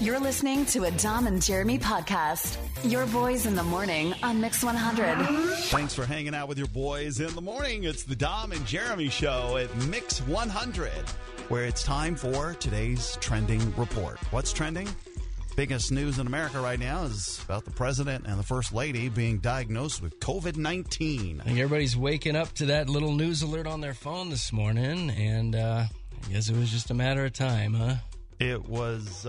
You're listening to a Dom and Jeremy podcast. Your boys in the morning on Mix 100. Thanks for hanging out with your boys in the morning. It's the Dom and Jeremy show at Mix 100, where it's time for today's trending report. What's trending? Biggest news in America right now is about the president and the first lady being diagnosed with COVID-19. I think everybody's waking up to that little news alert on their phone this morning, and I guess it was just a matter of time, huh? It was,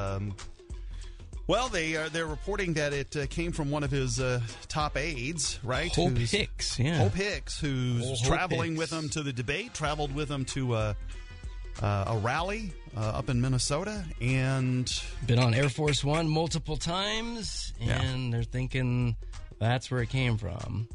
well, they're reporting that it came from one of his top aides, right? Hope Hicks, yeah. Hope Hicks, who's traveling with him to the debate, traveled with him to a rally up in Minnesota, and been on Air Force One multiple times, and they're thinking that's where it came from.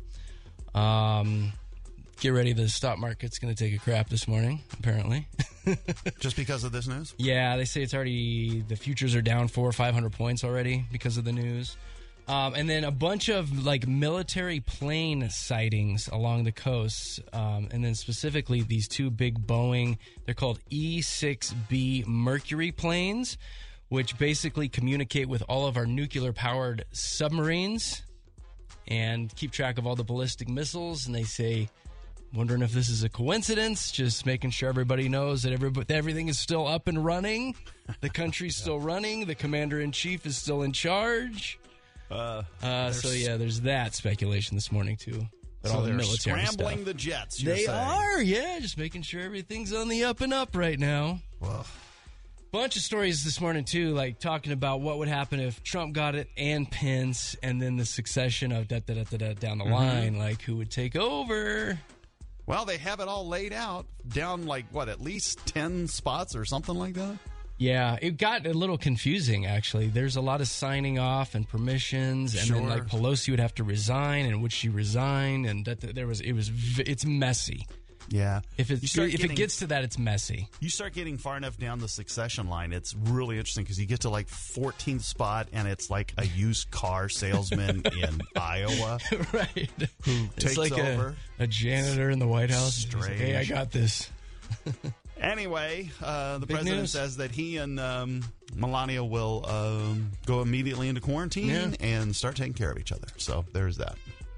Get ready, the stock market's going to take a crap this morning, apparently. Just because of this news? Yeah, they say it's already, the futures are down 400 or 500 points already because of the news. And then a bunch of like military plane sightings along the coast. And then specifically these two big Boeing, they're called E-6B Mercury planes, which basically communicate with all of our nuclear powered submarines and keep track of all the ballistic missiles. And they say, wondering if this is a coincidence, just making sure everybody knows that everything is still up and running. The country's still running. The commander-in-chief is still in charge. So, there's that speculation this morning, too. So all the they're military scrambling stuff. the jets, They are, just making sure everything's on the up and up right now. Well, bunch of stories this morning, too, like talking about what would happen if Trump got it and Pence, and then the succession of down the line, like who would take over. Well, they have it all laid out down at least 10 spots or something like that? Yeah, it got a little confusing, actually. There's a lot of signing off and permissions, and then like Pelosi would have to resign, and would she resign? And it's messy. Yeah. If it gets to that, it's messy. You start getting far enough down the succession line, it's really interesting because you get to like 14th spot, and it's like a used car salesman in Iowa. Right. Who takes like over. A janitor in the White House. Strange. Like, hey, I got this. Anyway, the Big president news. says that he and Melania will go immediately into quarantine and start taking care of each other. So there's that.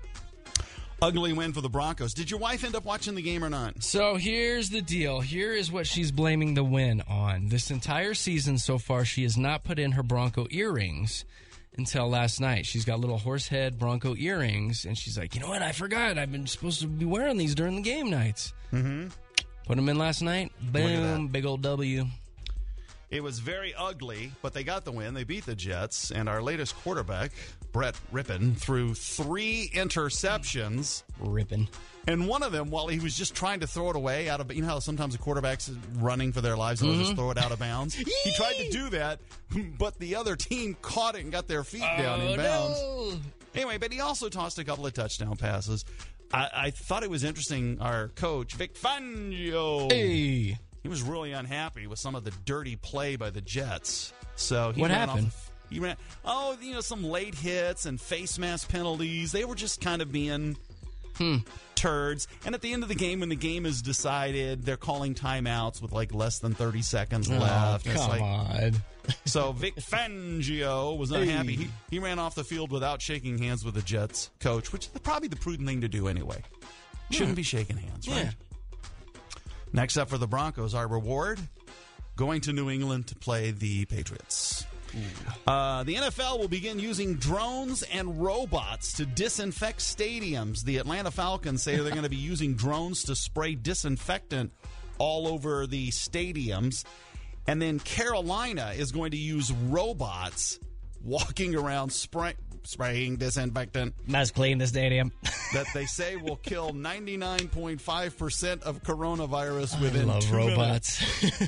Ugly win for the Broncos. Did your wife end up watching the game or not? So here's the deal. Here is what she's blaming the win on. This entire season so far, she has not put in her Bronco earrings until last night. She's got little horse head Bronco earrings, and she's like, you know what? I forgot. I've been supposed to be wearing these during the game nights. Mm-hmm. Put them in last night. Boom. Big old W. It was very ugly, but they got the win. They beat the Jets, and our latest quarterback, Brett Rippon, threw 3 interceptions. Rippon. And one of them, while he was just trying to throw it away out of, you know how sometimes the quarterback's running for their lives and they'll just throw it out of bounds? He tried to do that, but the other team caught it and got their feet down in bounds. No. Anyway, but he also tossed a couple of touchdown passes. I thought it was interesting, our coach, Vic Fangio. Hey. He was really unhappy with some of the dirty play by the Jets. So what happened? He ran, some late hits and face mask penalties. They were just kind of being turds. And at the end of the game, when the game is decided, they're calling timeouts with like less than 30 seconds left. Come on. So Vic Fangio was unhappy. Hey. He ran off the field without shaking hands with the Jets coach, which is probably the prudent thing to do anyway. Shouldn't be shaking hands, right? Yeah. Next up for the Broncos, our reward, going to New England to play the Patriots. The NFL will begin using drones and robots to disinfect stadiums. The Atlanta Falcons say they're going to be using drones to spray disinfectant all over the stadiums. And then Carolina is going to use robots walking around spraying disinfectant. Must clean the stadium. That they say will kill 99.5% of coronavirus within 2 minutes. I love robots.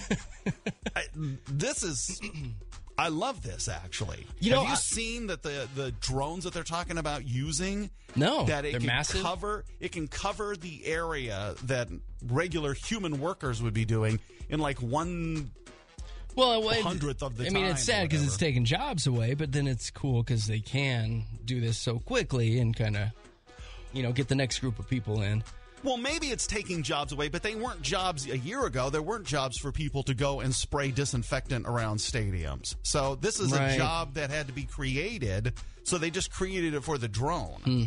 I love this, actually. Have you seen that the drones that they're talking about using? No, that they're massive. It can cover the area that regular human workers would be doing in like 1/100th of the time. I mean, it's sad because it's taking jobs away, but then it's cool because they can do this so quickly and kind of, get the next group of people in. Well, maybe it's taking jobs away, but they weren't jobs a year ago. There weren't jobs for people to go and spray disinfectant around stadiums. So this is a job that had to be created, so they just created it for the drone.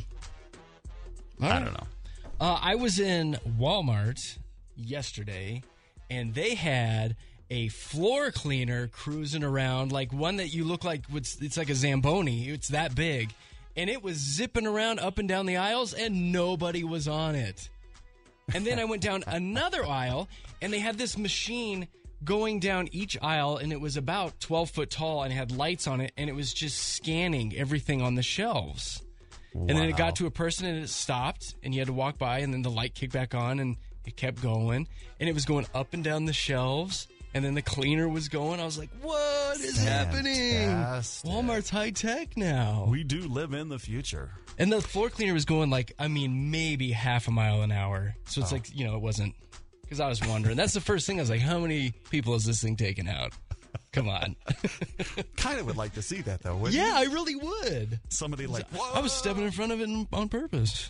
I don't know. I was in Walmart yesterday, and they had a floor cleaner cruising around, like one that you look like it's like a Zamboni. It's that big. And it was zipping around up and down the aisles, and nobody was on it. And then I went down another aisle, and they had this machine going down each aisle, and it was about 12 foot tall, and it had lights on it, and it was just scanning everything on the shelves. Wow. And then it got to a person, and it stopped, and you had to walk by, and then the light kicked back on, and it kept going. And it was going up and down the shelves, and then the cleaner was going. I was like, what is happening? Walmart's high-tech now. We do live in the future. And the floor cleaner was going maybe half a mile an hour. So it's it wasn't, because I was wondering. That's the first thing. I was like, how many people is this thing taking out? Come on. Kind of would like to see that, though, wouldn't you? Yeah, I really would. Somebody whoa! I was stepping in front of it on purpose.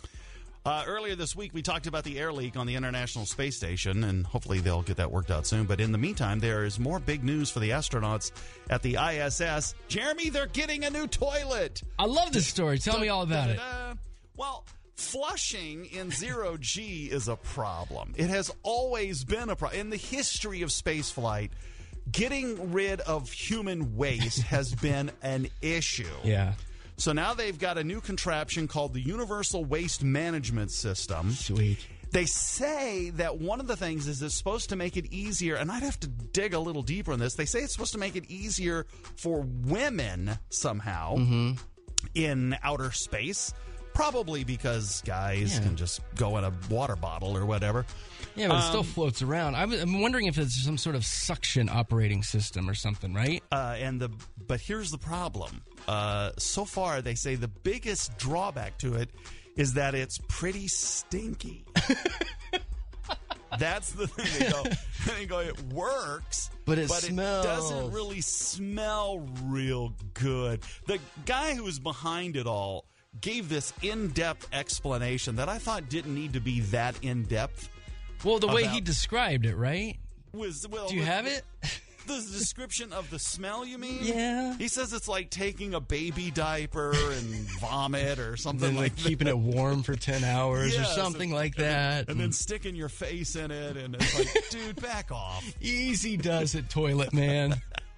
Earlier this week, we talked about the air leak on the International Space Station, and hopefully they'll get that worked out soon. But in the meantime, there is more big news for the astronauts at the ISS. Jeremy, they're getting a new toilet. I love this story. Tell me all about it. Well, flushing in zero-G is a problem. It has always been a problem. In the history of spaceflight, getting rid of human waste has been an issue. Yeah. So now they've got a new contraption called the Universal Waste Management System. Sweet. They say that one of the things is it's supposed to make it easier, and I'd have to dig a little deeper on this. They say it's supposed to make it easier for women somehow in outer space, probably because guys can just go in a water bottle or whatever. Yeah, but it still floats around. I'm wondering if it's some sort of suction operating system or something, right? But here's the problem. So far, they say the biggest drawback to it is that it's pretty stinky. That's the thing. They go, it works, but it smells. It doesn't really smell real good. The guy who's behind it all gave this in-depth explanation that I thought didn't need to be that in-depth. Well, the way he described it, right? Do you have it? The description of the smell, you mean? Yeah. He says it's like taking a baby diaper and vomit or something like that. Keeping it warm for 10 hours or something like that. And then sticking your face in it, and it's like, dude, back off. Easy does it, toilet man.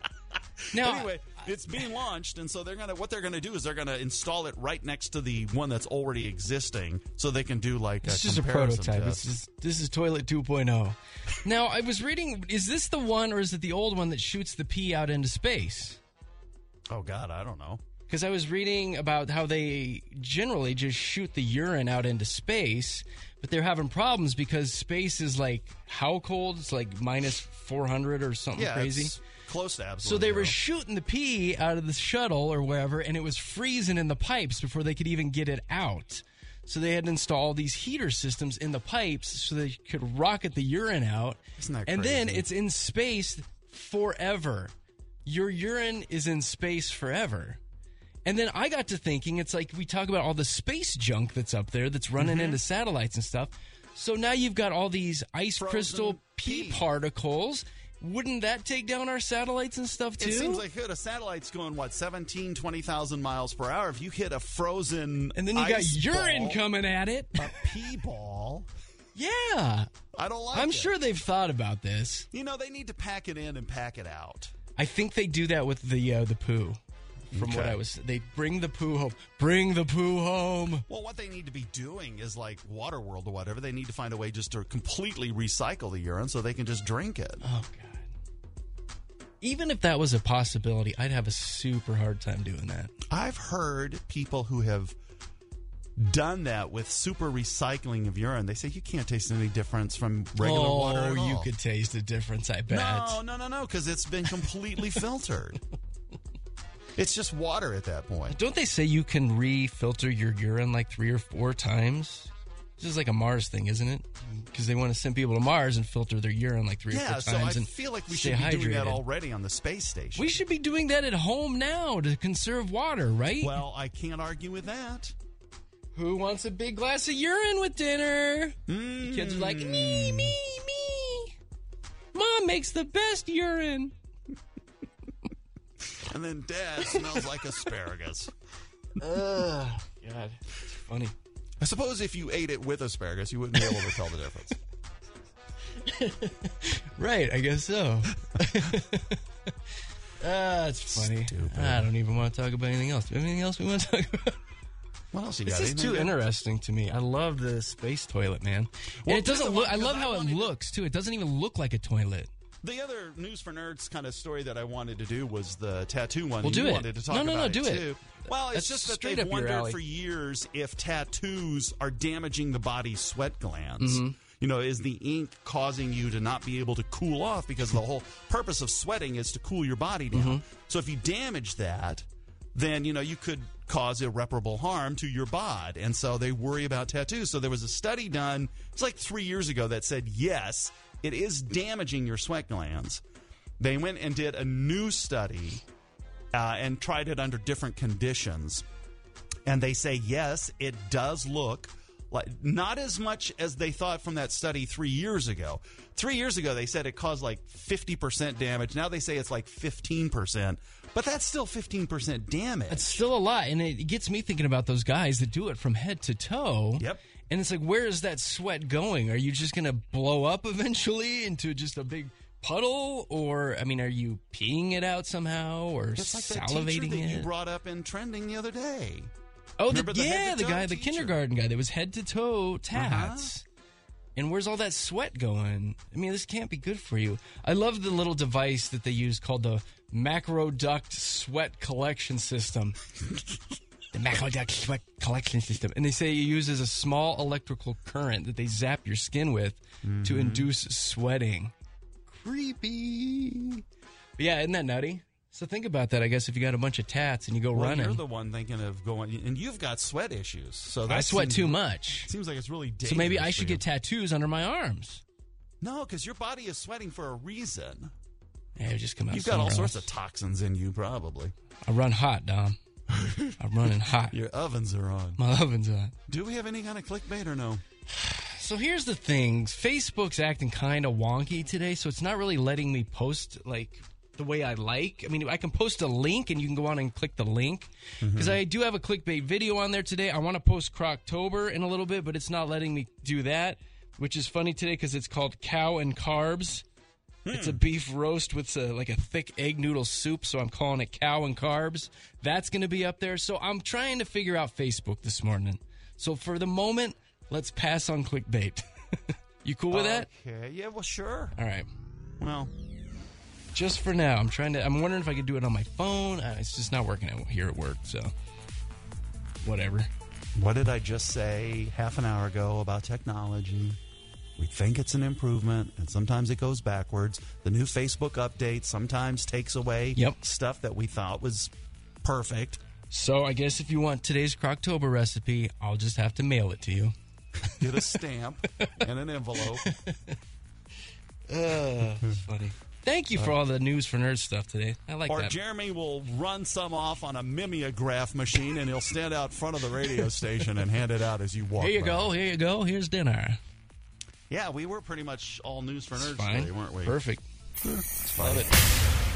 Now, anyway, it's being launched, and so what they're gonna do is they're gonna install it right next to the one that's already existing, so they can do like it's a just a comparison prototype. test. This is Toilet 2.0. Now, I was reading, is this the one, or is it the old one that shoots the pee out into space? Oh God, I don't know. Because I was reading about how they generally just shoot the urine out into space, but they're having problems because space is like, how cold? It's like minus 400 or something crazy. It's close to absolute So they were zero. shooting the pee out of the shuttle or wherever, and it was freezing in the pipes before they could even get it out. So they had to install these heater systems in the pipes so they could rocket the urine out. Isn't that and crazy? then it's in space forever. Your urine is in space forever. And then I got to thinking, it's like we talk about all the space junk that's up there that's running into satellites and stuff. So now you've got all these ice crystal pee particles. Wouldn't that take down our satellites and stuff, too? It seems like a satellite's going, 17, 20,000 miles per hour. If you hit a frozen and then you got urine coming at it. A pee ball. Yeah. I don't like it. I'm sure they've thought about this. You know, they need to pack it in and pack it out. I think they do that with the poo. From what they bring the poo home. Bring the poo home. Well, what they need to be doing is like Waterworld or whatever. They need to find a way just to completely recycle the urine so they can just drink it. Oh, God. Even if that was a possibility, I'd have a super hard time doing that. I've heard people who have done that with super recycling of urine. They say you can't taste any difference from regular water at all. Oh, you could taste the difference, I bet. No, because it's been completely filtered. It's just water at that point. Don't they say you can refilter your urine like 3 or 4 times? This is like a Mars thing, isn't it? Because they want to send people to Mars and filter their urine like 3 or 4 times. Yeah, so I feel like we should be doing that already on the space station. We should be doing that at home now to conserve water, right? Well, I can't argue with that. Who wants a big glass of urine with dinner? The kids are like, me. Mom makes the best urine. And then Dad smells like asparagus. God, it's funny. I suppose if you ate it with asparagus, you wouldn't be able to tell the difference. Right, I guess so. It's funny. Stupid. I don't even want to talk about anything else. Do you have anything else we want to talk about? What else you This got? is too interesting to me. I love the space toilet, man. Well, And it doesn't look. I love how it wanted to- looks too. It doesn't even look like a toilet. The other News for Nerds kind of story that I wanted to do was the tattoo one. Well, You do it. wanted to talk No, about do it. too. Well, it's That's just that straight they've up your wondered alley. for years if tattoos are damaging the body's sweat glands. Mm-hmm. You know, is the ink causing you to not be able to cool off? Because the whole purpose of sweating is to cool your body down. Mm-hmm. So if you damage that, then, you know, you could cause irreparable harm to your bod. And so they worry about tattoos. So there was a study done, it's like 3 years ago, that said, yes, it is damaging your sweat glands. They went and did a new study and tried it under different conditions. And they say, yes, it does look like not as much as they thought from that study 3 years ago. 3 years ago, they said it caused like 50% damage. Now they say it's like 15%. But that's still 15% damage. It's still a lot, and it gets me thinking about those guys that do it from head to toe. Yep. And it's like, where is that sweat going? Are you just going to blow up eventually into just a big puddle? Or, I mean, are you peeing it out somehow or It's like that salivating teacher that it? you brought up in trending the other day. Oh, Remember the the head-to-toe guy, the teacher? kindergarten guy that was head to toe tats. Uh-huh. And where's all that sweat going? I mean, this can't be good for you. I love the little device that they use called the macroduct sweat collection system. The macroduct sweat collection system. And they say it uses a small electrical current that they zap your skin with to induce sweating. Creepy. But yeah, isn't that nutty? So think about that, I guess, if you got a bunch of tats and you go Well, running. you're the one thinking of going, and you've got sweat issues. So I that sweat seems- too much. Seems like it's really dangerous. So maybe I for should you. get tattoos under my arms. No, because your body is sweating for a reason. Yeah, just come out. You've got all somewhere sorts else. of toxins in you, probably. I run hot, Dom. I'm running hot. Your ovens are on. My oven's on. Do we have any kind of clickbait or no? So here's the thing. Facebook's acting kind of wonky today, so it's not really letting me post, like, the way I like. I mean, I can post a link, and you can go on and click the link. Because I do have a clickbait video on there today. I want to post Croctober in a little bit, but it's not letting me do that, which is funny today because it's called Cow and Carbs. It's a beef roast with like a thick egg noodle soup, so I'm calling it Cow and Carbs. That's going to be up there. So I'm trying to figure out Facebook this morning. So for the moment, let's pass on clickbait. You cool with that? Okay. Yeah, well, sure. All right. Well, Just for now, I'm wondering if I could do it on my phone. It's just not working out here at work, so whatever. what did I just say half an hour ago about technology? We think it's an improvement, and sometimes it goes backwards. The new Facebook update sometimes takes away stuff that we thought was perfect. So I guess if you want today's Croctober recipe, I'll just have to mail it to you. Get a stamp and an envelope. It's funny. Thank you for all the news for nerds stuff today. I like Or that. Jeremy will run some off on a mimeograph machine, and he'll stand out front of the radio station and hand it out as you walk Here you by. go. Here you go. Here's dinner. Yeah, we were pretty much all news for nerds Fine. today, weren't we? Perfect. It's fine. Love it.